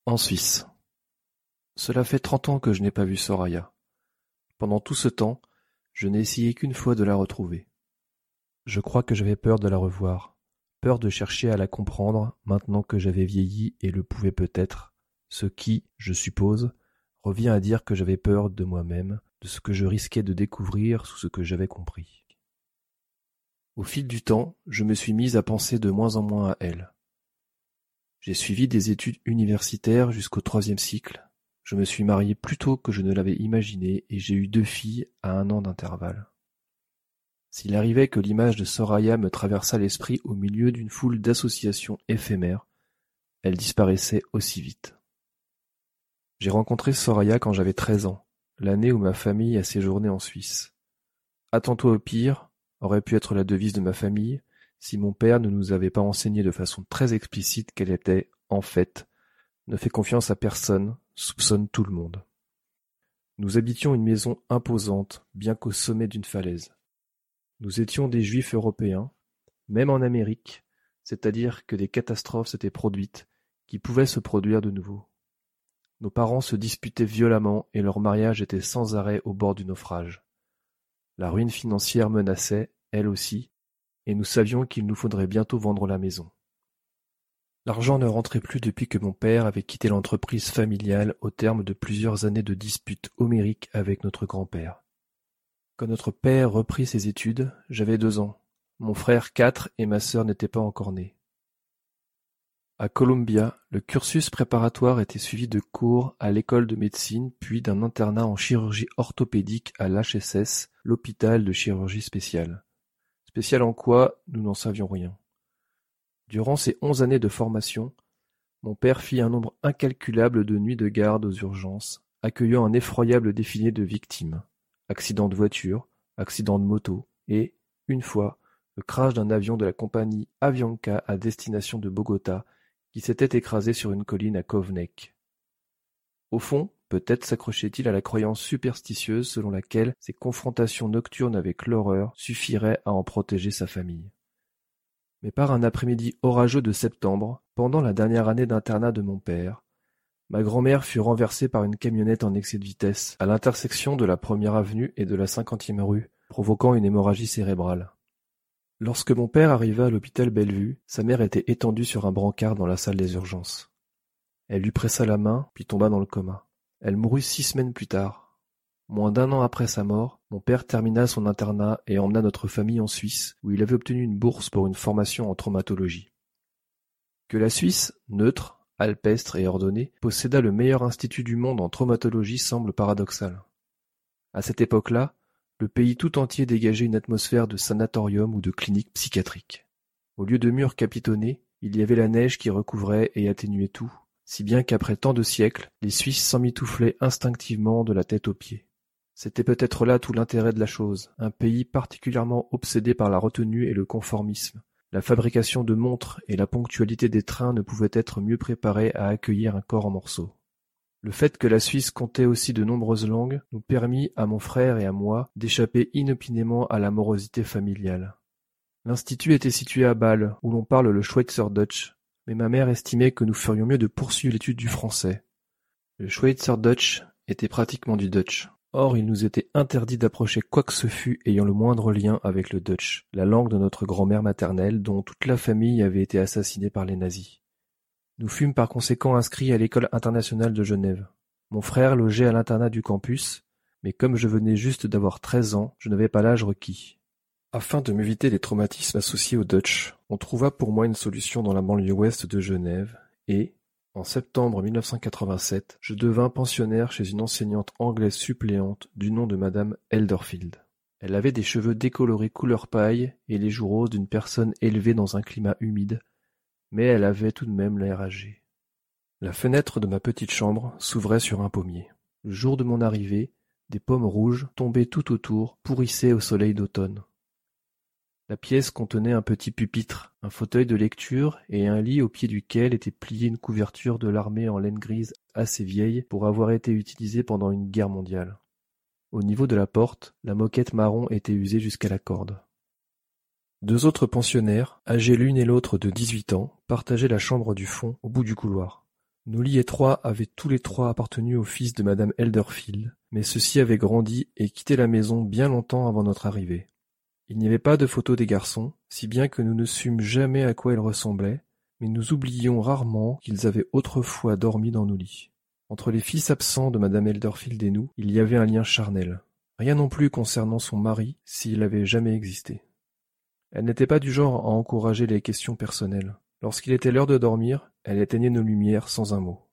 En Suisse. Cela fait 30 ans que je n'ai pas vu Soraya. Pendant tout ce temps, je n'ai essayé qu'une fois de la retrouver. Je crois que j'avais peur de la revoir, peur de chercher à la comprendre maintenant que j'avais vieilli et le pouvais peut-être, ce qui, je suppose, revient à dire que j'avais peur de moi-même, de ce que je risquais de découvrir sous ce que j'avais compris. Au fil du temps, je me suis mise à penser de moins en moins à elle. J'ai suivi des études universitaires jusqu'au 3e cycle. Je me suis marié plus tôt que je ne l'avais imaginé et j'ai eu 2 filles à 1 an d'intervalle. S'il arrivait que l'image de Soraya me traversât l'esprit au milieu d'une foule d'associations éphémères, elle disparaissait aussi vite. J'ai rencontré Soraya quand j'avais 13 ans, l'année où ma famille a séjourné en Suisse. « Attends-toi au pire » aurait pu être la devise de ma famille, si mon père ne nous avait pas enseigné de façon très explicite qu'elle était, en fait, ne fait confiance à personne, soupçonne tout le monde. Nous habitions une maison imposante, bien qu'au sommet d'une falaise. Nous étions des Juifs européens, même en Amérique, c'est-à-dire que des catastrophes s'étaient produites, qui pouvaient se produire de nouveau. Nos parents se disputaient violemment et leur mariage était sans arrêt au bord du naufrage. La ruine financière menaçait, elle aussi, et nous savions qu'il nous faudrait bientôt vendre la maison. L'argent ne rentrait plus depuis que mon père avait quitté l'entreprise familiale au terme de plusieurs années de disputes homériques avec notre grand-père. Quand notre père reprit ses études, j'avais 2 ans, mon frère 4 et ma sœur n'étaient pas encore nés. À Columbia, le cursus préparatoire était suivi de cours à l'école de médecine puis d'un internat en chirurgie orthopédique à l'HSS, l'hôpital de chirurgie spéciale. Spécial en quoi, nous n'en savions rien. Durant ces 11 années de formation, mon père fit un nombre incalculable de nuits de garde aux urgences, accueillant un effroyable défilé de victimes. Accidents de voiture, accidents de moto et, une fois, le crash d'un avion de la compagnie Avianca à destination de Bogota qui s'était écrasé sur une colline à Kovnek. Au fond, peut-être s'accrochait-il à la croyance superstitieuse selon laquelle ces confrontations nocturnes avec l'horreur suffiraient à en protéger sa famille. Mais par un après-midi orageux de septembre, pendant la dernière année d'internat de mon père, ma grand-mère fut renversée par une camionnette en excès de vitesse à l'intersection de la 1er avenue et de la 50e rue, provoquant une hémorragie cérébrale. Lorsque mon père arriva à l'hôpital Bellevue, sa mère était étendue sur un brancard dans la salle des urgences. Elle lui pressa la main, puis tomba dans le coma. Elle mourut 6 semaines plus tard. Moins d'1 an après sa mort, mon père termina son internat et emmena notre famille en Suisse, où il avait obtenu une bourse pour une formation en traumatologie. Que la Suisse, neutre, alpestre et ordonnée, possédât le meilleur institut du monde en traumatologie semble paradoxal. À cette époque-là, le pays tout entier dégageait une atmosphère de sanatorium ou de clinique psychiatrique. Au lieu de murs capitonnés, il y avait la neige qui recouvrait et atténuait tout, si bien qu'après tant de siècles, les Suisses s'emmitouflaient instinctivement de la tête aux pieds. C'était peut-être là tout l'intérêt de la chose, un pays particulièrement obsédé par la retenue et le conformisme. La fabrication de montres et la ponctualité des trains ne pouvaient être mieux préparées à accueillir un corps en morceaux. Le fait que la Suisse comptait aussi de nombreuses langues nous permit, à mon frère et à moi, d'échapper inopinément à la morosité familiale. L'institut était situé à Bâle, où l'on parle le Schweizerdeutsch, mais ma mère estimait que nous ferions mieux de poursuivre l'étude du français. Le Schweizerdeutsch était pratiquement du Dutch. Or, il nous était interdit d'approcher quoi que ce fût ayant le moindre lien avec le Dutch, la langue de notre grand-mère maternelle dont toute la famille avait été assassinée par les nazis. Nous fûmes par conséquent inscrits à l'école internationale de Genève. Mon frère logeait à l'internat du campus, mais comme je venais juste d'avoir 13 ans, je n'avais pas l'âge requis. Afin de m'éviter les traumatismes associés au Dutch, on trouva pour moi une solution dans la banlieue ouest de Genève et, en septembre 1987, je devins pensionnaire chez une enseignante anglaise suppléante du nom de Madame Elderfield. Elle avait des cheveux décolorés couleur paille et les joues roses d'une personne élevée dans un climat humide, mais elle avait tout de même l'air âgé. La fenêtre de ma petite chambre s'ouvrait sur un pommier. Le jour de mon arrivée, des pommes rouges, tombées tout autour, pourrissaient au soleil d'automne. La pièce contenait un petit pupitre, un fauteuil de lecture et un lit au pied duquel était pliée une couverture de l'armée en laine grise assez vieille pour avoir été utilisée pendant une guerre mondiale. Au niveau de la porte, la moquette marron était usée jusqu'à la corde. 2 autres pensionnaires, âgés l'une et l'autre de 18 ans, partageaient la chambre du fond au bout du couloir. Nos lits étroits avaient tous les trois appartenu au fils de madame Elderfield, mais ceux-ci avaient grandi et quitté la maison bien longtemps avant notre arrivée. Il n'y avait pas de photos des garçons, si bien que nous ne sûmes jamais à quoi ils ressemblaient, mais nous oublions rarement qu'ils avaient autrefois dormi dans nos lits. Entre les fils absents de madame Elderfield et nous, il y avait un lien charnel. Rien non plus concernant son mari, s'il avait jamais existé. Elle n'était pas du genre à encourager les questions personnelles. Lorsqu'il était l'heure de dormir, elle éteignait nos lumières sans un mot.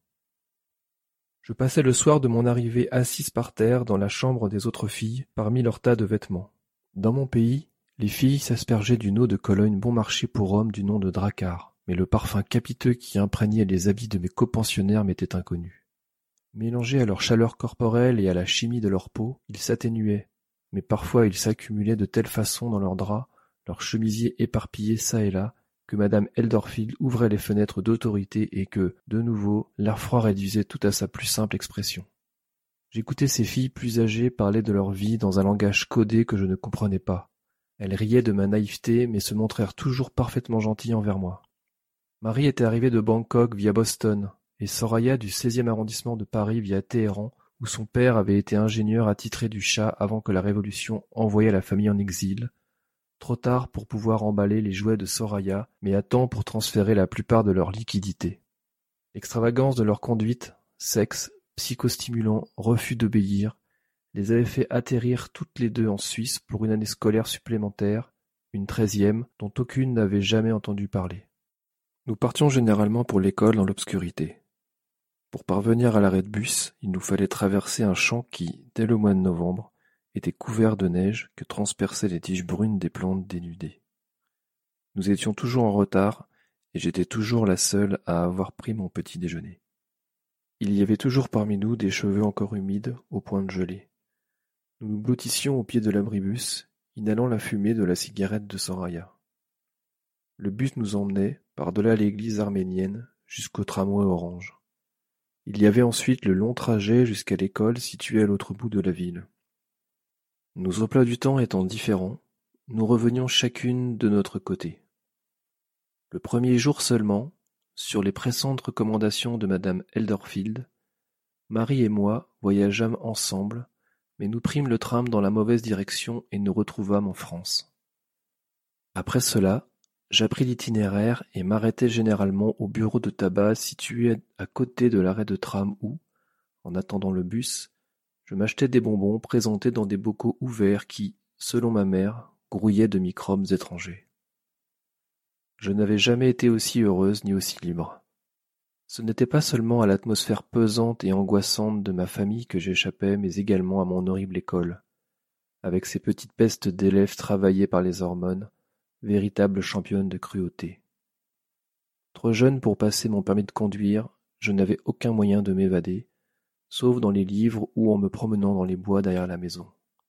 Je passais le soir de mon arrivée assise par terre dans la chambre des autres filles, parmi leurs tas de vêtements. Dans mon pays, les filles s'aspergeaient d'une eau de Cologne bon marché pour hommes du nom de Drakkar, mais le parfum capiteux qui imprégnait les habits de mes copensionnaires m'était inconnu. Mélangé à leur chaleur corporelle et à la chimie de leur peau, ils s'atténuaient, mais parfois ils s'accumulaient de telle façon dans leurs draps, leurs chemisiers éparpillés çà et là, que madame Elderfield ouvrait les fenêtres d'autorité et que, de nouveau, l'air froid réduisait tout à sa plus simple expression. J'écoutais ces filles plus âgées parler de leur vie dans un langage codé que je ne comprenais pas. Elles riaient de ma naïveté, mais se montrèrent toujours parfaitement gentilles envers moi. Marie était arrivée de Bangkok via Boston, et Soraya du 16e arrondissement de Paris via Téhéran, où son père avait été ingénieur attitré du Shah avant que la Révolution envoyât la famille en exil, trop tard pour pouvoir emballer les jouets de Soraya, mais à temps pour transférer la plupart de leur liquidité. L'extravagance de leur conduite, sexe, psychostimulant, refus d'obéir, les avait fait atterrir toutes les deux en Suisse pour une année scolaire supplémentaire, une 13e, dont aucune n'avait jamais entendu parler. Nous partions généralement pour l'école dans l'obscurité. Pour parvenir à l'arrêt de bus, il nous fallait traverser un champ qui, dès le mois de novembre, était couvert de neige que transperçaient les tiges brunes des plantes dénudées. Nous étions toujours en retard, et j'étais toujours la seule à avoir pris mon petit déjeuner. Il y avait toujours parmi nous des cheveux encore humides, au point de geler. Nous nous blottissions au pied de l'abribus, inhalant la fumée de la cigarette de Soraya. Le bus nous emmenait, par-delà l'église arménienne, jusqu'au tramway orange. Il y avait ensuite le long trajet jusqu'à l'école située à l'autre bout de la ville. Nos emplois du temps étant différents, nous revenions chacune de notre côté. Le premier jour seulement, sur les pressantes recommandations de madame Elderfield, Marie et moi voyageâmes ensemble, mais nous prîmes le tram dans la mauvaise direction et nous retrouvâmes en France. Après cela, j'appris l'itinéraire et m'arrêtai généralement au bureau de tabac situé à côté de l'arrêt de tram où, en attendant le bus, je m'achetais des bonbons présentés dans des bocaux ouverts qui, selon ma mère, grouillaient de microbes étrangers. Je n'avais jamais été aussi heureuse ni aussi libre. Ce n'était pas seulement à l'atmosphère pesante et angoissante de ma famille que j'échappais, mais également à mon horrible école, avec ses petites pestes d'élèves travaillés par les hormones, véritables championnes de cruauté. Trop jeune pour passer mon permis de conduire, je n'avais aucun moyen de m'évader, sauf dans les livres ou en me promenant dans les bois derrière la maison.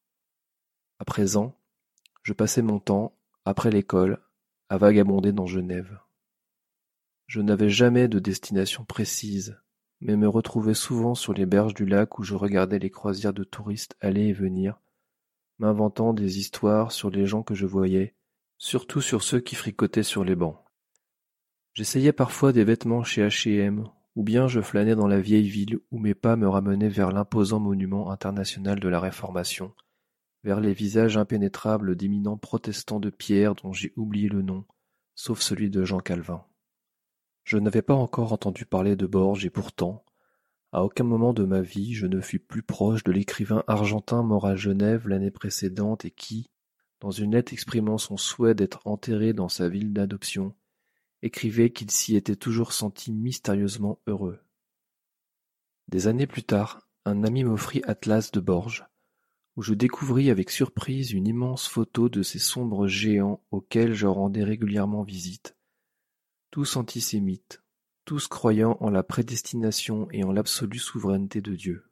À présent, je passais mon temps, après l'école, à vagabonder dans Genève. Je n'avais jamais de destination précise, mais me retrouvais souvent sur les berges du lac où je regardais les croisières de touristes aller et venir, m'inventant des histoires sur les gens que je voyais, surtout sur ceux qui fricotaient sur les bancs. J'essayais parfois des vêtements chez H&M, ou bien je flânais dans la vieille ville où mes pas me ramenaient vers l'imposant monument international de la Réformation, vers les visages impénétrables d'éminents protestants de pierre dont j'ai oublié le nom, sauf celui de Jean Calvin. Je n'avais pas encore entendu parler de Borges et pourtant, à aucun moment de ma vie je ne fus plus proche de l'écrivain argentin mort à Genève l'année précédente et qui, dans une lettre exprimant son souhait d'être enterré dans sa ville d'adoption, écrivait qu'il s'y était toujours senti mystérieusement heureux. Des années plus tard, un ami m'offrit Atlas de Borges, où je découvris avec surprise une immense photo de ces sombres géants auxquels je rendais régulièrement visite, tous antisémites, tous croyant en la prédestination et en l'absolue souveraineté de Dieu.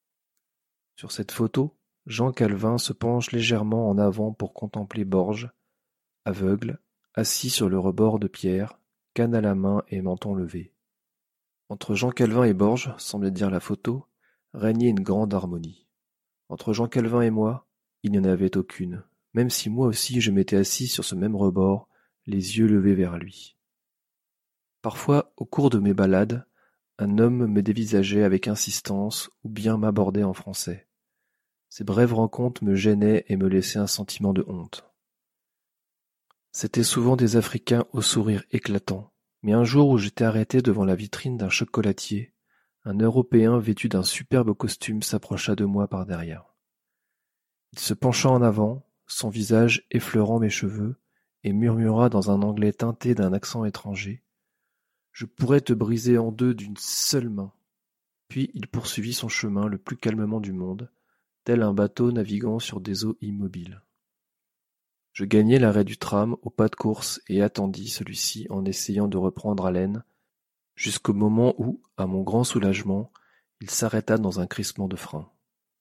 Sur cette photo, Jean Calvin se penche légèrement en avant pour contempler Borges, aveugle, assis sur le rebord de pierre, canne à la main et menton levé. Entre Jean Calvin et Borges, semblait dire la photo, régnait une grande harmonie. Entre Jean Calvin et moi, il n'y en avait aucune, même si moi aussi je m'étais assis sur ce même rebord, les yeux levés vers lui. Parfois, au cours de mes balades, un homme me dévisageait avec insistance ou bien m'abordait en français. Ces brèves rencontres me gênaient et me laissaient un sentiment de honte. C'étaient souvent des Africains au sourire éclatant, mais un jour où j'étais arrêté devant la vitrine d'un chocolatier, un Européen vêtu d'un superbe costume s'approcha de moi par derrière. Il se pencha en avant, son visage effleurant mes cheveux, et murmura dans un anglais teinté d'un accent étranger. « Je pourrais te briser en deux d'une seule main. » Puis il poursuivit son chemin le plus calmement du monde, tel un bateau naviguant sur des eaux immobiles. Je gagnai l'arrêt du tram au pas de course et attendis celui-ci en essayant de reprendre haleine, jusqu'au moment où, à mon grand soulagement, il s'arrêta dans un crissement de frein.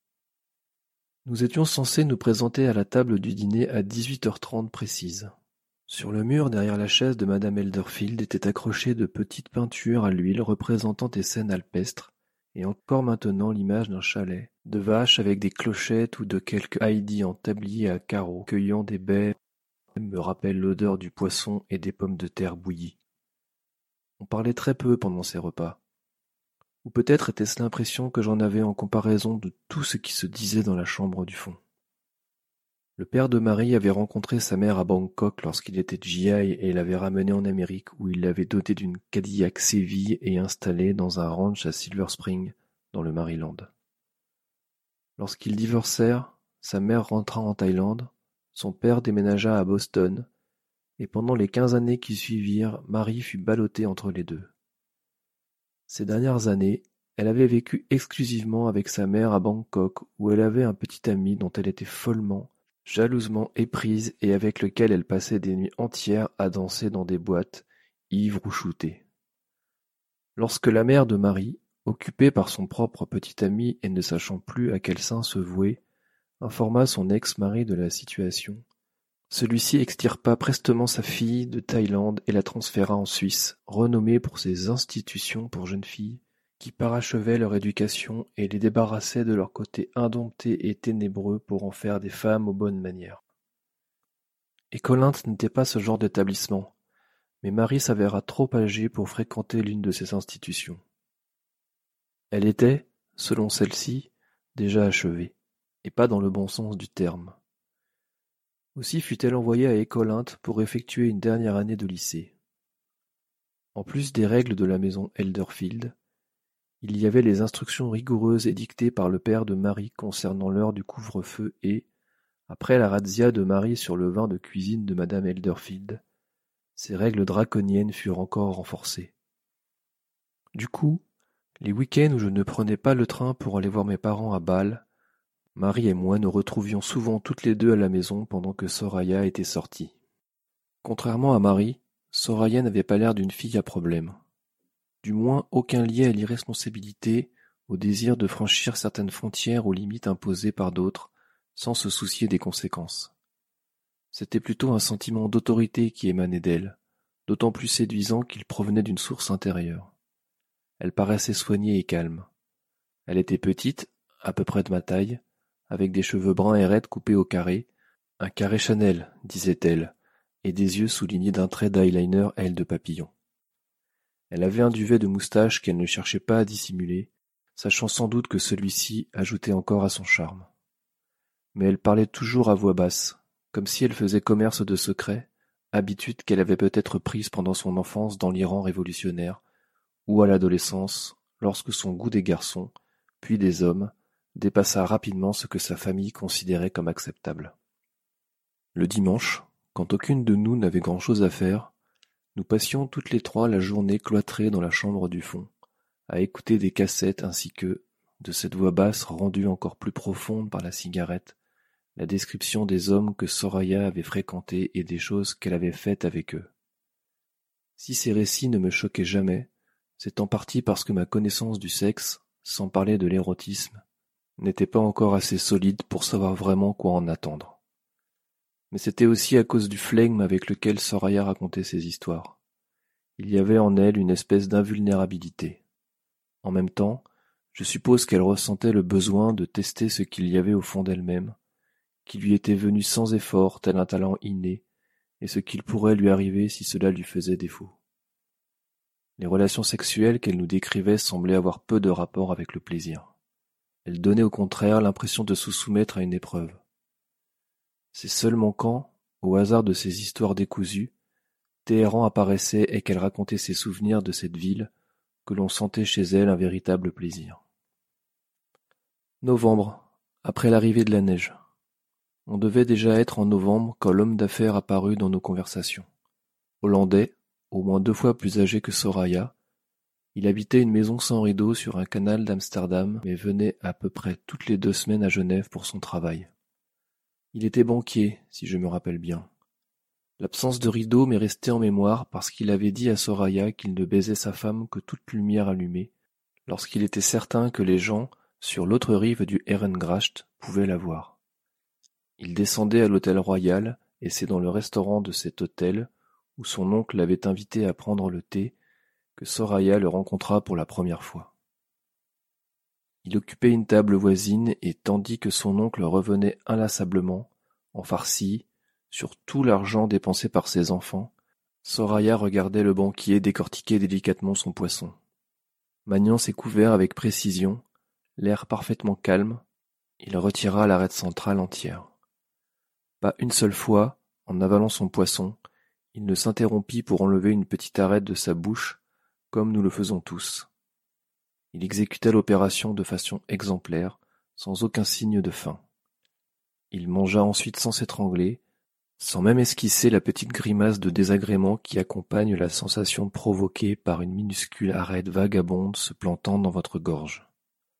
Nous étions censés nous présenter à la table du dîner à 18h30 précise. Sur le mur derrière la chaise de madame Elderfield étaient accrochées de petites peintures à l'huile représentant des scènes alpestres, et encore maintenant l'image d'un chalet, de vaches avec des clochettes ou de quelque Heidi en tablier à carreaux cueillant des baies me rappelle l'odeur du poisson et des pommes de terre bouillies. On parlait très peu pendant ces repas. Ou peut-être était-ce l'impression que j'en avais en comparaison de tout ce qui se disait dans la chambre du fond. Le père de Marie avait rencontré sa mère à Bangkok lorsqu'il était GI et l'avait ramenée en Amérique où il l'avait dotée d'une Cadillac Seville et installée dans un ranch à Silver Spring, dans le Maryland. Lorsqu'ils divorcèrent, sa mère rentra en Thaïlande, son père déménagea à Boston, et pendant les 15 années qui suivirent, Marie fut ballottée entre les deux. Ces dernières années, elle avait vécu exclusivement avec sa mère à Bangkok où elle avait un petit ami dont elle était follement, jalousement éprise et avec lequel elle passait des nuits entières à danser dans des boîtes, ivre ou shootée. Lorsque la mère de Marie, occupée par son propre petit ami et ne sachant plus à quel saint se vouer, informa son ex-mari de la situation, celui-ci extirpa prestement sa fille de Thaïlande et la transféra en Suisse, renommée pour ses institutions pour jeunes filles, qui parachevaient leur éducation et les débarrassaient de leur côté indompté et ténébreux pour en faire des femmes aux bonnes manières. Écolinte n'était pas ce genre d'établissement, mais Marie s'avéra trop âgée pour fréquenter l'une de ces institutions. Elle était, selon celle-ci, déjà achevée, et pas dans le bon sens du terme. Aussi fut-elle envoyée à Écolinte pour effectuer une dernière année de lycée. En plus des règles de la maison Elderfield, il y avait les instructions rigoureuses édictées par le père de Marie concernant l'heure du couvre-feu et, après la razzia de Marie sur le vin de cuisine de madame Elderfield, ces règles draconiennes furent encore renforcées. Du coup, les week-ends où je ne prenais pas le train pour aller voir mes parents à Bâle, Marie et moi nous retrouvions souvent toutes les deux à la maison pendant que Soraya était sortie. Contrairement à Marie, Soraya n'avait pas l'air d'une fille à problème. Du moins aucun lié à l'irresponsabilité, au désir de franchir certaines frontières ou limites imposées par d'autres, sans se soucier des conséquences. C'était plutôt un sentiment d'autorité qui émanait d'elle, d'autant plus séduisant qu'il provenait d'une source intérieure. Elle paraissait soignée et calme. Elle était petite, à peu près de ma taille, avec des cheveux bruns et raides coupés au carré, un carré Chanel, disait-elle, et des yeux soulignés d'un trait d'eyeliner aile de papillon. Elle avait un duvet de moustache qu'elle ne cherchait pas à dissimuler, sachant sans doute que celui-ci ajoutait encore à son charme. Mais elle parlait toujours à voix basse, comme si elle faisait commerce de secrets, habitude qu'elle avait peut-être prise pendant son enfance dans l'Iran révolutionnaire, ou à l'adolescence, lorsque son goût des garçons, puis des hommes, dépassa rapidement ce que sa famille considérait comme acceptable. Le dimanche, quand aucune de nous n'avait grand-chose à faire, nous passions toutes les trois la journée cloîtrée dans la chambre du fond, à écouter des cassettes ainsi que, de cette voix basse rendue encore plus profonde par la cigarette, la description des hommes que Soraya avait fréquentés et des choses qu'elle avait faites avec eux. Si ces récits ne me choquaient jamais, c'est en partie parce que ma connaissance du sexe, sans parler de l'érotisme, n'était pas encore assez solide pour savoir vraiment quoi en attendre. Mais c'était aussi à cause du flegme avec lequel Soraya racontait ses histoires. Il y avait en elle une espèce d'invulnérabilité. En même temps, je suppose qu'elle ressentait le besoin de tester ce qu'il y avait au fond d'elle-même, qui lui était venu sans effort tel un talent inné, et ce qu'il pourrait lui arriver si cela lui faisait défaut. Les relations sexuelles qu'elle nous décrivait semblaient avoir peu de rapport avec le plaisir. Elles donnaient au contraire l'impression de se soumettre à une épreuve. C'est seulement quand, au hasard de ces histoires décousues, Téhéran apparaissait et qu'elle racontait ses souvenirs de cette ville, que l'on sentait chez elle un véritable plaisir. Novembre, après l'arrivée de la neige. On devait déjà être en novembre quand l'homme d'affaires apparut dans nos conversations. Hollandais, au moins 2 fois plus âgé que Soraya, il habitait une maison sans rideaux sur un canal d'Amsterdam mais venait à peu près toutes les 2 semaines à Genève pour son travail. Il était banquier, si je me rappelle bien. L'absence de rideaux m'est restée en mémoire parce qu'il avait dit à Soraya qu'il ne baisait sa femme que toute lumière allumée, lorsqu'il était certain que les gens, sur l'autre rive du Herengracht, pouvaient la voir. Il descendait à l'hôtel Royal, et c'est dans le restaurant de cet hôtel, où son oncle l'avait invité à prendre le thé, que Soraya le rencontra pour la première fois. Il occupait une table voisine et tandis que son oncle revenait inlassablement, en farcille, sur tout l'argent dépensé par ses enfants, Soraya regardait le banquier décortiquer délicatement son poisson. Maniant ses couverts avec précision, l'air parfaitement calme, il retira l'arête centrale entière. Pas une seule fois, en avalant son poisson, il ne s'interrompit pour enlever une petite arête de sa bouche, comme nous le faisons tous. Il exécuta l'opération de façon exemplaire, sans aucun signe de faim. Il mangea ensuite sans s'étrangler, sans même esquisser la petite grimace de désagrément qui accompagne la sensation provoquée par une minuscule arête vagabonde se plantant dans votre gorge.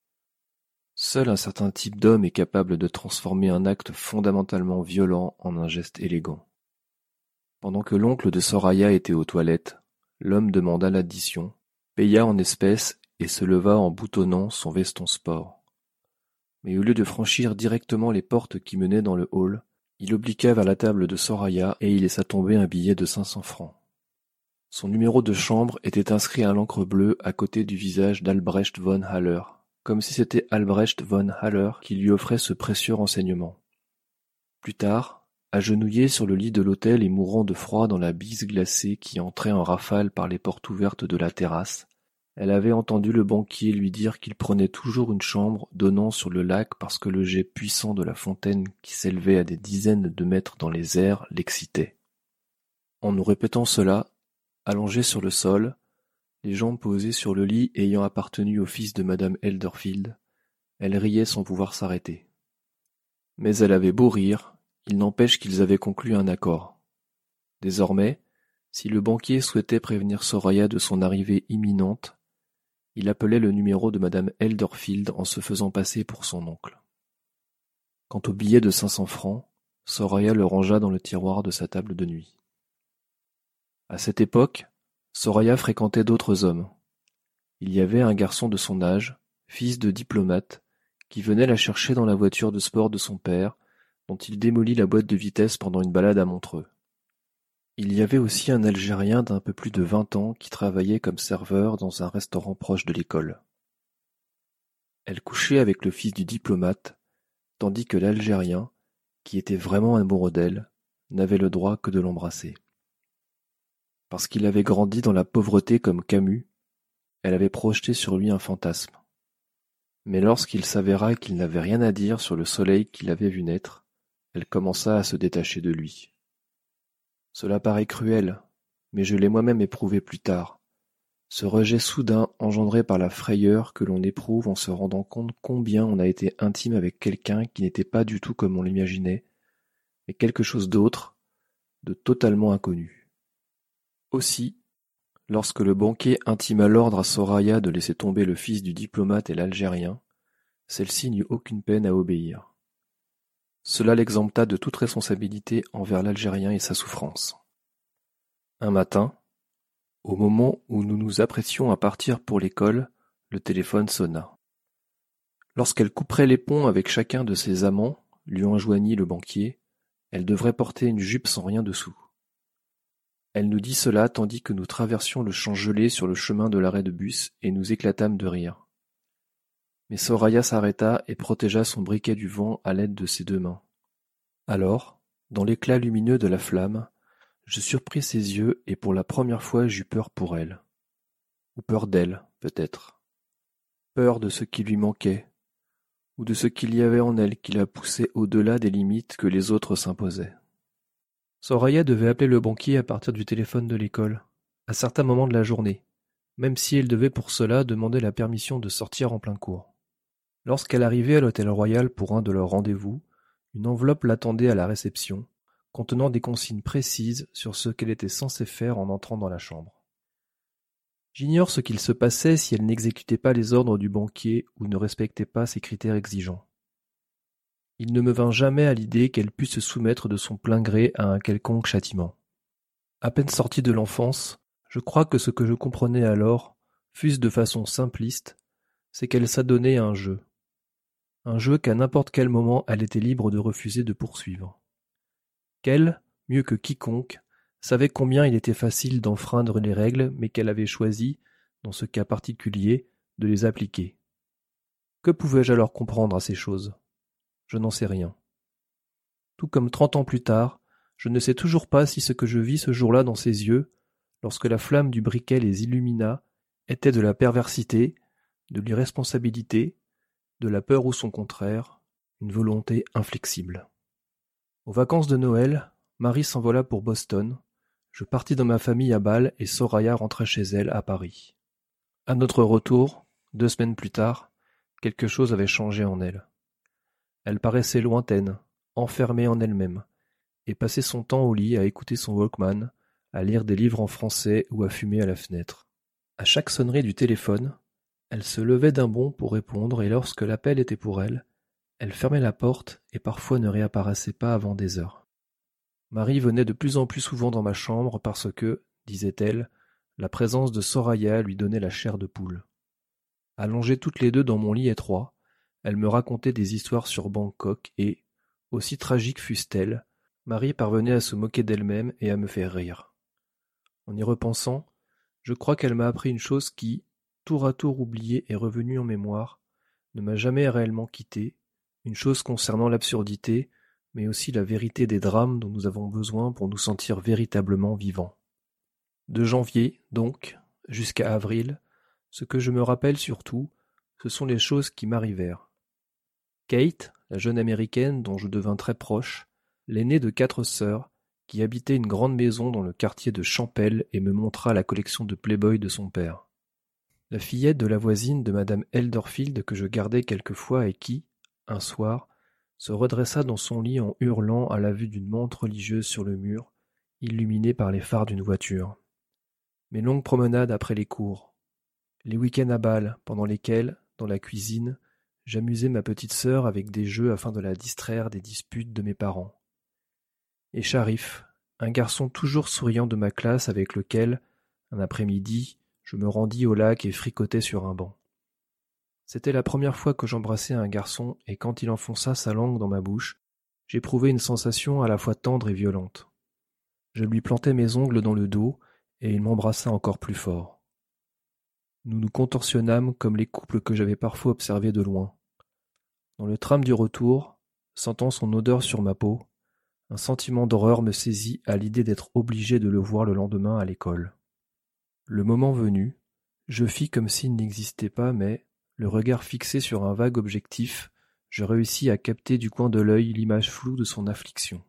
Seul un certain type d'homme est capable de transformer un acte fondamentalement violent en un geste élégant. Pendant que l'oncle de Soraya était aux toilettes, l'homme demanda l'addition, paya en espèces et se leva en boutonnant son veston sport. Mais au lieu de franchir directement les portes qui menaient dans le hall, il obliqua vers la table de Soraya et y laissa tomber un billet de 500 francs. Son numéro de chambre était inscrit à l'encre bleue à côté du visage d'Albrecht von Haller, comme si c'était Albrecht von Haller qui lui offrait ce précieux renseignement. Plus tard, agenouillé sur le lit de l'hôtel et mourant de froid dans la bise glacée qui entrait en rafale par les portes ouvertes de la terrasse, elle avait entendu le banquier lui dire qu'il prenait toujours une chambre donnant sur le lac parce que le jet puissant de la fontaine qui s'élevait à des dizaines de mètres dans les airs l'excitait. En nous répétant cela, allongée sur le sol, les jambes posées sur le lit ayant appartenu au fils de madame Elderfield, elle riait sans pouvoir s'arrêter. Mais elle avait beau rire, il n'empêche qu'ils avaient conclu un accord. Désormais, si le banquier souhaitait prévenir Soraya de son arrivée imminente, il appelait le numéro de madame Elderfield en se faisant passer pour son oncle. Quant au billet de 500 francs, Soraya le rangea dans le tiroir de sa table de nuit. À cette époque, Soraya fréquentait d'autres hommes. Il y avait un garçon de son âge, fils de diplomate, qui venait la chercher dans la voiture de sport de son père, dont il démolit la boîte de vitesse pendant une balade à Montreux. Il y avait aussi un Algérien d'un peu plus de 20 ans qui travaillait comme serveur dans un restaurant proche de l'école. Elle couchait avec le fils du diplomate, tandis que l'Algérien, qui était vraiment amoureux d'elle, n'avait le droit que de l'embrasser. Parce qu'il avait grandi dans la pauvreté comme Camus, elle avait projeté sur lui un fantasme. Mais lorsqu'il s'avéra qu'il n'avait rien à dire sur le soleil qu'il avait vu naître, elle commença à se détacher de lui. Cela paraît cruel, mais je l'ai moi-même éprouvé plus tard. Ce rejet soudain engendré par la frayeur que l'on éprouve en se rendant compte combien on a été intime avec quelqu'un qui n'était pas du tout comme on l'imaginait, mais quelque chose d'autre, de totalement inconnu. Aussi, lorsque le banquier intima l'ordre à Soraya de laisser tomber le fils du diplomate et l'Algérien, celle-ci n'eut aucune peine à obéir. Cela l'exempta de toute responsabilité envers l'Algérien et sa souffrance. Un matin, au moment où nous nous apprêtions à partir pour l'école, le téléphone sonna. Lorsqu'elle couperait les ponts avec chacun de ses amants, lui enjoignit le banquier, elle devrait porter une jupe sans rien dessous. Elle nous dit cela tandis que nous traversions le champ gelé sur le chemin de l'arrêt de bus et nous éclatâmes de rire. Mais Soraya s'arrêta et protégea son briquet du vent à l'aide de ses 2 mains. Alors, dans l'éclat lumineux de la flamme, je surpris ses yeux et pour la première fois j'eus peur pour elle. Ou peur d'elle, peut-être. Peur de ce qui lui manquait, ou de ce qu'il y avait en elle qui la poussait au-delà des limites que les autres s'imposaient. Soraya devait appeler le banquier à partir du téléphone de l'école, à certains moments de la journée, même si elle devait pour cela demander la permission de sortir en plein cours. Lorsqu'elle arrivait à l'hôtel Royal pour un de leurs rendez-vous, une enveloppe l'attendait à la réception, contenant des consignes précises sur ce qu'elle était censée faire en entrant dans la chambre. J'ignore ce qu'il se passait si elle n'exécutait pas les ordres du banquier ou ne respectait pas ses critères exigeants. Il ne me vint jamais à l'idée qu'elle pût se soumettre de son plein gré à un quelconque châtiment. À peine sortie de l'enfance, je crois que ce que je comprenais alors, fût-ce de façon simpliste, c'est qu'elle s'adonnait à un jeu. Un jeu qu'à n'importe quel moment elle était libre de refuser de poursuivre. Qu'elle, mieux que quiconque, savait combien il était facile d'enfreindre les règles, mais qu'elle avait choisi, dans ce cas particulier, de les appliquer. Que pouvais-je alors comprendre à ces choses ? Je n'en sais rien. Tout comme 30 ans plus tard, je ne sais toujours pas si ce que je vis ce jour-là dans ses yeux, lorsque la flamme du briquet les illumina, était de la perversité, de l'irresponsabilité, de la peur ou son contraire, une volonté inflexible. Aux vacances de Noël, Marie s'envola pour Boston, je partis dans ma famille à Bâle et Soraya rentra chez elle à Paris. À notre retour, 2 semaines plus tard, quelque chose avait changé en elle. Elle paraissait lointaine, enfermée en elle-même, et passait son temps au lit à écouter son Walkman, à lire des livres en français ou à fumer à la fenêtre. À chaque sonnerie du téléphone, elle se levait d'un bond pour répondre et lorsque l'appel était pour elle, elle fermait la porte et parfois ne réapparaissait pas avant des heures. Marie venait de plus en plus souvent dans ma chambre parce que, disait-elle, la présence de Soraya lui donnait la chair de poule. Allongées toutes les deux dans mon lit étroit, elles me racontaient des histoires sur Bangkok et, aussi tragiques fussent-elles, Marie parvenait à se moquer d'elle-même et à me faire rire. En y repensant, je crois qu'elle m'a appris une chose qui, tour à tour oubliée et revenue en mémoire, ne m'a jamais réellement quitté, une chose concernant l'absurdité, mais aussi la vérité des drames dont nous avons besoin pour nous sentir véritablement vivants. De janvier, donc, jusqu'à avril, ce que je me rappelle surtout, ce sont les choses qui m'arrivèrent. Kate, la jeune américaine dont je devins très proche, l'aînée de 4 sœurs, qui habitait une grande maison dans le quartier de Champel et me montra la collection de Playboy de son père. La fillette de la voisine de madame Elderfield que je gardais quelquefois et qui, un soir, se redressa dans son lit en hurlant à la vue d'une montre religieuse sur le mur, illuminée par les phares d'une voiture. Mes longues promenades après les cours. Les week-ends à Bâle, pendant lesquels, dans la cuisine, j'amusais ma petite sœur avec des jeux afin de la distraire des disputes de mes parents. Et Sharif, un garçon toujours souriant de ma classe avec lequel, un après-midi, je me rendis au lac et fricotai sur un banc. C'était la première fois que j'embrassais un garçon et quand il enfonça sa langue dans ma bouche, j'éprouvais une sensation à la fois tendre et violente. Je lui plantai mes ongles dans le dos et il m'embrassa encore plus fort. Nous nous contorsionnâmes comme les couples que j'avais parfois observés de loin. Dans le tram du retour, sentant son odeur sur ma peau, un sentiment d'horreur me saisit à l'idée d'être obligé de le voir le lendemain à l'école. Le moment venu, je fis comme s'il n'existait pas, mais, le regard fixé sur un vague objectif, je réussis à capter du coin de l'œil l'image floue de son affliction.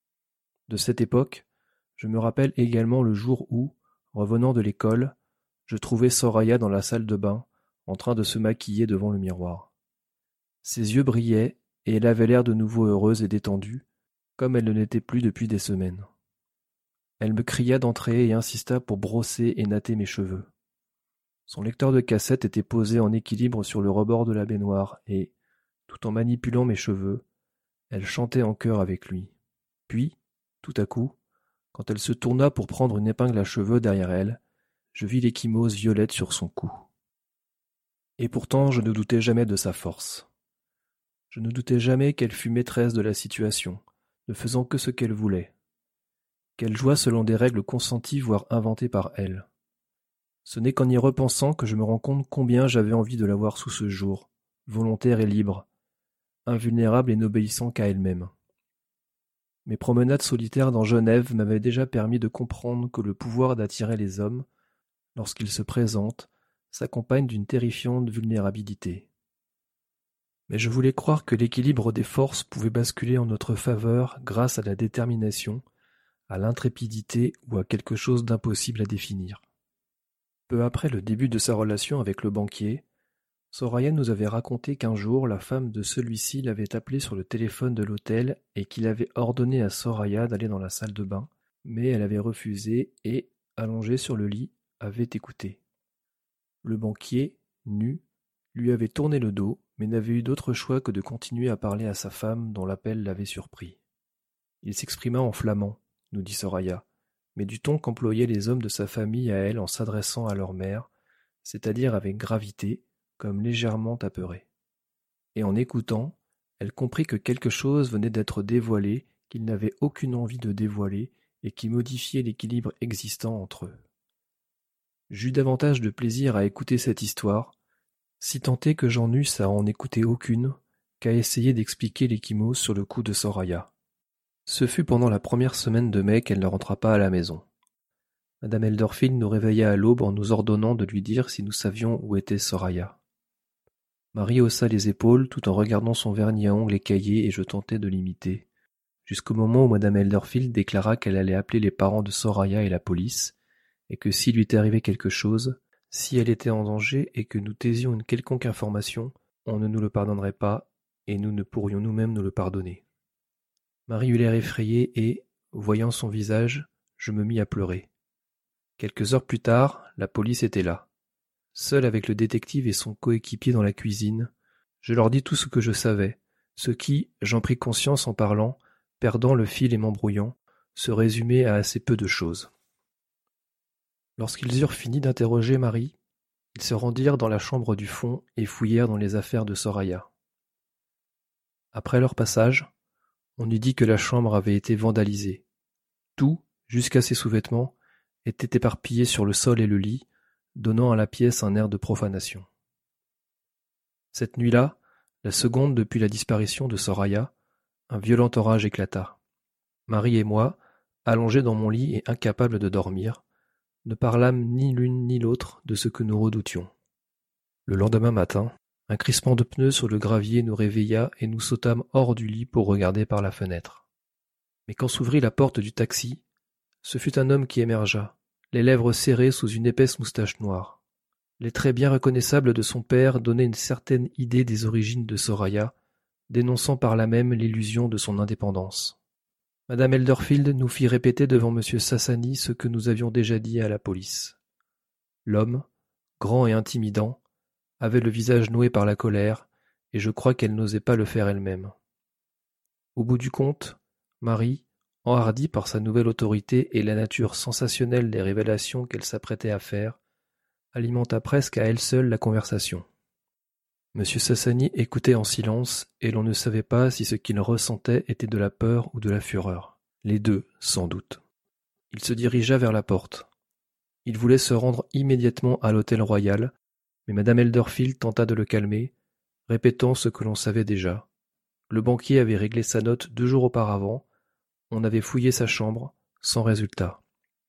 De cette époque, je me rappelle également le jour où, revenant de l'école, je trouvai Soraya dans la salle de bain, en train de se maquiller devant le miroir. Ses yeux brillaient, et elle avait l'air de nouveau heureuse et détendue, comme elle ne l'était plus depuis des semaines. Elle me cria d'entrer et insista pour brosser et natter mes cheveux. Son lecteur de cassette était posé en équilibre sur le rebord de la baignoire et, tout en manipulant mes cheveux, elle chantait en chœur avec lui. Puis, tout à coup, quand elle se tourna pour prendre une épingle à cheveux derrière elle, je vis l'échymose violette sur son cou. Et pourtant je ne doutais jamais de sa force. Je ne doutais jamais qu'elle fût maîtresse de la situation, ne faisant que ce qu'elle voulait. Qu'elle jouât selon des règles consenties voire inventées par elle. Ce n'est qu'en y repensant que je me rends compte combien j'avais envie de la voir sous ce jour, volontaire et libre, invulnérable et n'obéissant qu'à elle-même. Mes promenades solitaires dans Genève m'avaient déjà permis de comprendre que le pouvoir d'attirer les hommes, lorsqu'ils se présentent, s'accompagne d'une terrifiante vulnérabilité. Mais je voulais croire que l'équilibre des forces pouvait basculer en notre faveur grâce à la détermination, à l'intrépidité ou à quelque chose d'impossible à définir. Peu après le début de sa relation avec le banquier, Soraya nous avait raconté qu'un jour la femme de celui-ci l'avait appelé sur le téléphone de l'hôtel et qu'il avait ordonné à Soraya d'aller dans la salle de bain, mais elle avait refusé et, allongée sur le lit, avait écouté. Le banquier, nu, lui avait tourné le dos, mais n'avait eu d'autre choix que de continuer à parler à sa femme dont l'appel l'avait surpris. Il s'exprima en flamand, nous dit Soraya, mais du ton qu'employaient les hommes de sa famille à elle en s'adressant à leur mère, c'est-à-dire avec gravité, comme légèrement apeurée. Et en écoutant, elle comprit que quelque chose venait d'être dévoilé qu'il n'avait aucune envie de dévoiler et qui modifiait l'équilibre existant entre eux. J'eus davantage de plaisir à écouter cette histoire, si tant est que j'en eusse à en écouter aucune, qu'à essayer d'expliquer l'échymose sur le coup de Soraya. Ce fut pendant la première semaine de mai qu'elle ne rentra pas à la maison. Madame Elderfield nous réveilla à l'aube en nous ordonnant de lui dire si nous savions où était Soraya. Marie haussa les épaules tout en regardant son vernis à ongles écaillé et je tentai de l'imiter, jusqu'au moment où Madame Elderfield déclara qu'elle allait appeler les parents de Soraya et la police, et que s'il lui était arrivé quelque chose, si elle était en danger et que nous taisions une quelconque information, on ne nous le pardonnerait pas, et nous ne pourrions nous-mêmes nous le pardonner. Marie eut l'air effrayée et, voyant son visage, je me mis à pleurer. Quelques heures plus tard, la police était là. Seul avec le détective et son coéquipier dans la cuisine, je leur dis tout ce que je savais, ce qui, j'en pris conscience en parlant, perdant le fil et m'embrouillant, se résumait à assez peu de choses. Lorsqu'ils eurent fini d'interroger Marie, ils se rendirent dans la chambre du fond et fouillèrent dans les affaires de Soraya. Après leur passage, on eût dit que la chambre avait été vandalisée. Tout, jusqu'à ses sous-vêtements, était éparpillé sur le sol et le lit, donnant à la pièce un air de profanation. Cette nuit-là, la seconde depuis la disparition de Soraya, un violent orage éclata. Marie et moi, allongés dans mon lit et incapables de dormir, ne parlâmes ni l'une ni l'autre de ce que nous redoutions. Le lendemain matin, un crissement de pneus sur le gravier nous réveilla et nous sautâmes hors du lit pour regarder par la fenêtre. Mais quand s'ouvrit la porte du taxi, ce fut un homme qui émergea, les lèvres serrées sous une épaisse moustache noire. Les traits bien reconnaissables de son père donnaient une certaine idée des origines de Soraya, dénonçant par là même l'illusion de son indépendance. Madame Elderfield nous fit répéter devant monsieur Sassani ce que nous avions déjà dit à la police. L'homme, grand et intimidant, avait le visage noué par la colère, et je crois qu'elle n'osait pas le faire elle-même. Au bout du compte, Marie, enhardie par sa nouvelle autorité et la nature sensationnelle des révélations qu'elle s'apprêtait à faire, alimenta presque à elle seule la conversation. Monsieur Sassani écoutait en silence, et l'on ne savait pas si ce qu'il ressentait était de la peur ou de la fureur. Les deux, sans doute. Il se dirigea vers la porte. Il voulait se rendre immédiatement à l'hôtel royal, mais madame Elderfield tenta de le calmer, répétant ce que l'on savait déjà. Le banquier avait réglé sa note 2 jours auparavant, on avait fouillé sa chambre, sans résultat.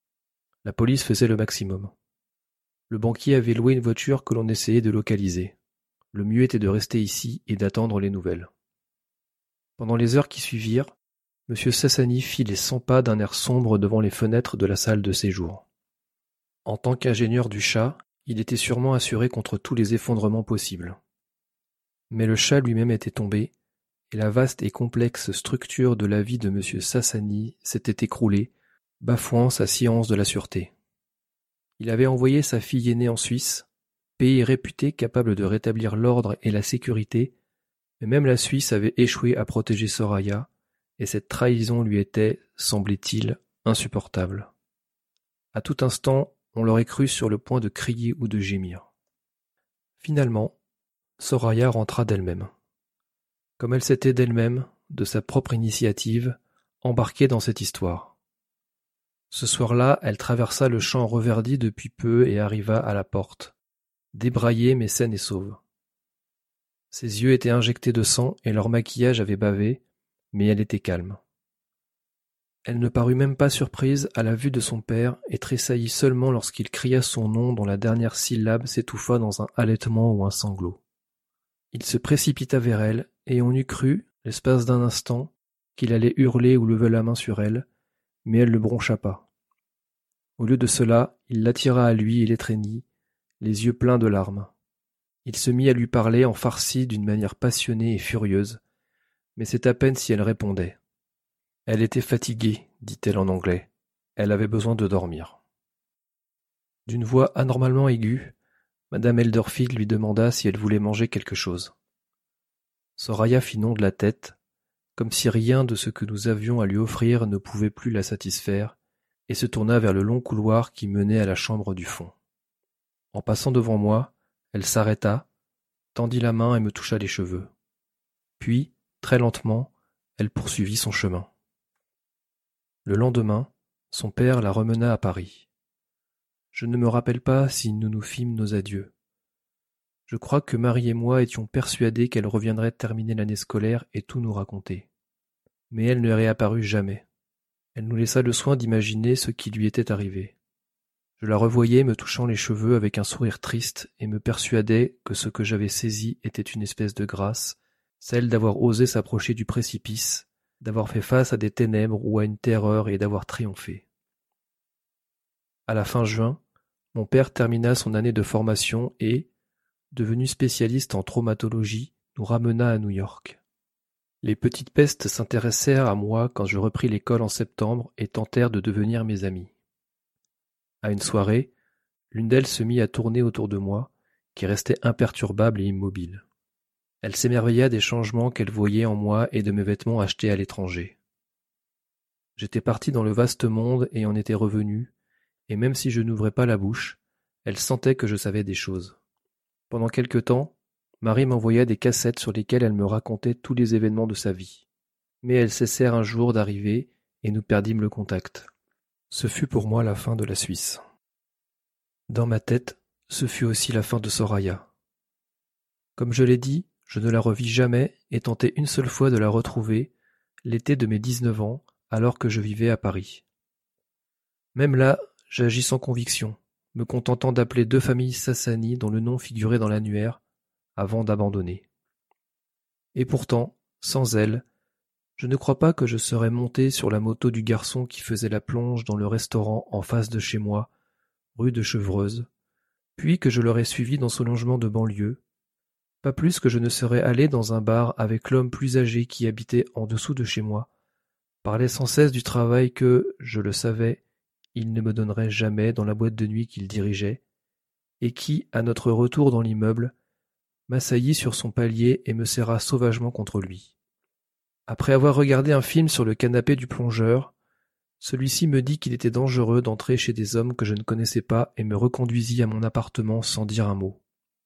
La police faisait le maximum. Le banquier avait loué une voiture que l'on essayait de localiser. Le mieux était de rester ici et d'attendre les nouvelles. Pendant les heures qui suivirent, M. Sassani fit les 100 pas d'un air sombre devant les fenêtres de la salle de séjour. En tant qu'ingénieur du chat, il était sûrement assuré contre tous les effondrements possibles. Mais le chat lui-même était tombé, et la vaste et complexe structure de la vie de M. Sassani s'était écroulée, bafouant sa science de la sûreté. Il avait envoyé sa fille aînée en Suisse, pays réputé capable de rétablir l'ordre et la sécurité, mais même la Suisse avait échoué à protéger Soraya, et cette trahison lui était, semblait-il, insupportable. À tout instant, on l'aurait cru sur le point de crier ou de gémir. Finalement, Soraya rentra d'elle-même. Comme elle s'était d'elle-même, de sa propre initiative, embarquée dans cette histoire. Ce soir-là, elle traversa le champ reverdi depuis peu et arriva à la porte, débraillée mais saine et sauve. Ses yeux étaient injectés de sang et leur maquillage avait bavé, mais elle était calme. Elle ne parut même pas surprise à la vue de son père et tressaillit seulement lorsqu'il cria son nom dont la dernière syllabe s'étouffa dans un halètement ou un sanglot. Il se précipita vers elle, et on eût cru, l'espace d'un instant, qu'il allait hurler ou lever la main sur elle, mais elle ne broncha pas. Au lieu de cela, il l'attira à lui et l'étreignit, les yeux pleins de larmes. Il se mit à lui parler en farci d'une manière passionnée et furieuse, mais c'est à peine si elle répondait. Elle était fatiguée, dit-elle en anglais. Elle avait besoin de dormir. D'une voix anormalement aiguë, Madame Elderfield lui demanda si elle voulait manger quelque chose. Soraya fit non de la tête, comme si rien de ce que nous avions à lui offrir ne pouvait plus la satisfaire, et se tourna vers le long couloir qui menait à la chambre du fond. En passant devant moi, elle s'arrêta, tendit la main et me toucha les cheveux. Puis, très lentement, elle poursuivit son chemin. Le lendemain, son père la remena à Paris. Je ne me rappelle pas si nous nous fîmes nos adieux. Je crois que Marie et moi étions persuadés qu'elle reviendrait terminer l'année scolaire et tout nous raconter. Mais elle ne réapparut jamais. Elle nous laissa le soin d'imaginer ce qui lui était arrivé. Je la revoyais me touchant les cheveux avec un sourire triste et me persuadais que ce que j'avais saisi était une espèce de grâce, celle d'avoir osé s'approcher du précipice, d'avoir fait face à des ténèbres ou à une terreur et d'avoir triomphé. À la fin juin, mon père termina son année de formation et, devenu spécialiste en traumatologie, nous ramena à New York. Les petites pestes s'intéressèrent à moi quand je repris l'école en septembre et tentèrent de devenir mes amies. À une soirée, l'une d'elles se mit à tourner autour de moi, qui restait imperturbable et immobile. Elle s'émerveilla des changements qu'elle voyait en moi et de mes vêtements achetés à l'étranger. J'étais parti dans le vaste monde et en étais revenu, et même si je n'ouvrais pas la bouche, elle sentait que je savais des choses. Pendant quelque temps, Marie m'envoya des cassettes sur lesquelles elle me racontait tous les événements de sa vie. Mais elles cessèrent un jour d'arriver et nous perdîmes le contact. Ce fut pour moi la fin de la Suisse. Dans ma tête, ce fut aussi la fin de Soraya. Comme je l'ai dit, je ne la revis jamais et tentai une seule fois de la retrouver, l'été de mes 19 ans, alors que je vivais à Paris. Même là, j'agis sans conviction, me contentant d'appeler 2 familles Sassani dont le nom figurait dans l'annuaire, avant d'abandonner. Et pourtant, sans elle, je ne crois pas que je serais monté sur la moto du garçon qui faisait la plonge dans le restaurant en face de chez moi, rue de Chevreuse, puis que je l'aurais suivi dans son logement de banlieue, pas plus que je ne serais allé dans un bar avec l'homme plus âgé qui habitait en dessous de chez moi, parlait sans cesse du travail que, je le savais, il ne me donnerait jamais dans la boîte de nuit qu'il dirigeait, et qui, à notre retour dans l'immeuble, m'assaillit sur son palier et me serra sauvagement contre lui. Après avoir regardé un film sur le canapé du plongeur, celui-ci me dit qu'il était dangereux d'entrer chez des hommes que je ne connaissais pas et me reconduisit à mon appartement sans dire un mot.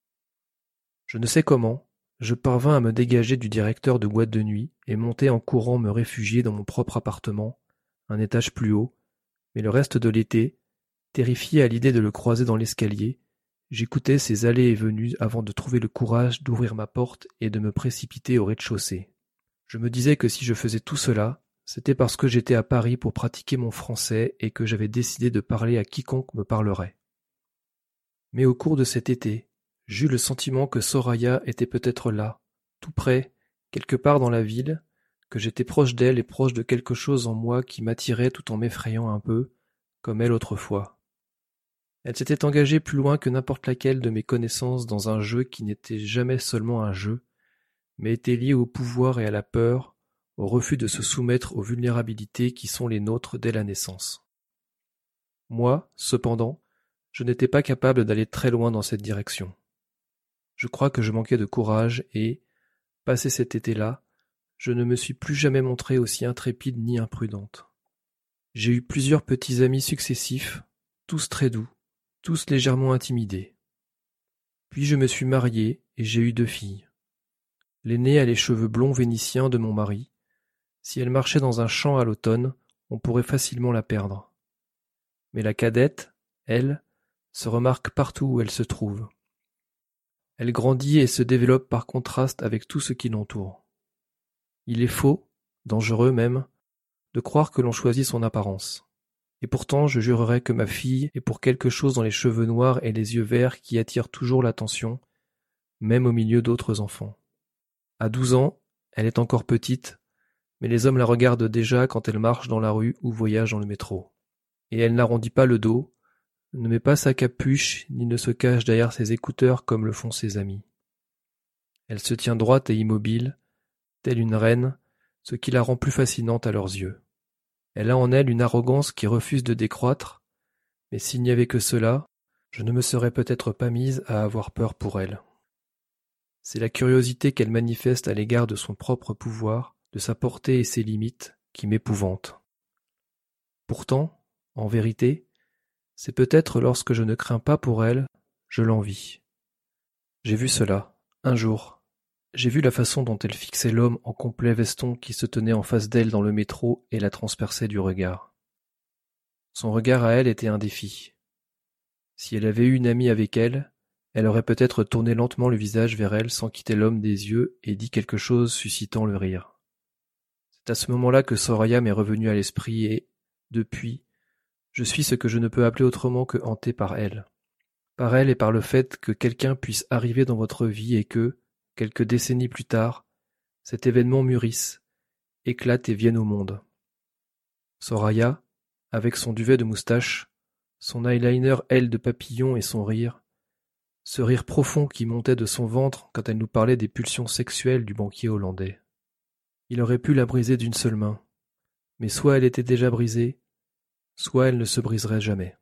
Je ne sais comment, je parvins à me dégager du directeur de boîte de nuit et montai en courant me réfugier dans mon propre appartement, un étage plus haut, mais le reste de l'été, terrifié à l'idée de le croiser dans l'escalier, j'écoutais ses allées et venues avant de trouver le courage d'ouvrir ma porte et de me précipiter au rez-de-chaussée. Je me disais que si je faisais tout cela, c'était parce que j'étais à Paris pour pratiquer mon français et que j'avais décidé de parler à quiconque me parlerait. Mais au cours de cet été, j'eus le sentiment que Soraya était peut-être là, tout près, quelque part dans la ville, que j'étais proche d'elle et proche de quelque chose en moi qui m'attirait tout en m'effrayant un peu, comme elle autrefois. Elle s'était engagée plus loin que n'importe laquelle de mes connaissances dans un jeu qui n'était jamais seulement un jeu, mais était lié au pouvoir et à la peur, au refus de se soumettre aux vulnérabilités qui sont les nôtres dès la naissance. Moi, cependant, je n'étais pas capable d'aller très loin dans cette direction. Je crois que je manquais de courage et, passé cet été-là, je ne me suis plus jamais montrée aussi intrépide ni imprudente. J'ai eu plusieurs petits amis successifs, tous très doux, tous légèrement intimidés. Puis je me suis marié et j'ai eu 2 filles. L'aînée a les cheveux blonds vénitiens de mon mari. Si elle marchait dans un champ à l'automne, on pourrait facilement la perdre. Mais la cadette, elle, se remarque partout où elle se trouve. Elle grandit et se développe par contraste avec tout ce qui l'entoure. Il est faux, dangereux même, de croire que l'on choisit son apparence. Et pourtant je jurerais que ma fille est pour quelque chose dans les cheveux noirs et les yeux verts qui attirent toujours l'attention, même au milieu d'autres enfants. À 12 ans, elle est encore petite, mais les hommes la regardent déjà quand elle marche dans la rue ou voyage dans le métro. Et elle n'arrondit pas le dos, ne met pas sa capuche ni ne se cache derrière ses écouteurs comme le font ses amis. Elle se tient droite et immobile, telle une reine, ce qui la rend plus fascinante à leurs yeux. Elle a en elle une arrogance qui refuse de décroître, mais s'il n'y avait que cela, je ne me serais peut-être pas mise à avoir peur pour elle. C'est la curiosité qu'elle manifeste à l'égard de son propre pouvoir, de sa portée et ses limites, qui m'épouvante. Pourtant, en vérité, c'est peut-être lorsque je ne crains pas pour elle, je l'envie. J'ai vu cela, un jour. J'ai vu la façon dont elle fixait l'homme en complet veston qui se tenait en face d'elle dans le métro et la transperçait du regard. Son regard à elle était un défi. Si elle avait eu une amie avec elle, elle aurait peut-être tourné lentement le visage vers elle sans quitter l'homme des yeux et dit quelque chose suscitant le rire. C'est à ce moment-là que Soraya m'est revenue à l'esprit et, depuis, je suis ce que je ne peux appeler autrement que hanté par elle. Par elle et par le fait que quelqu'un puisse arriver dans votre vie et que, quelques décennies plus tard, cet événement mûrisse, éclate et vienne au monde. Soraya, avec son duvet de moustache, son eyeliner aile de papillon et son rire, ce rire profond qui montait de son ventre quand elle nous parlait des pulsions sexuelles du banquier hollandais. Il aurait pu la briser d'une seule main, mais soit elle était déjà brisée, soit elle ne se briserait jamais.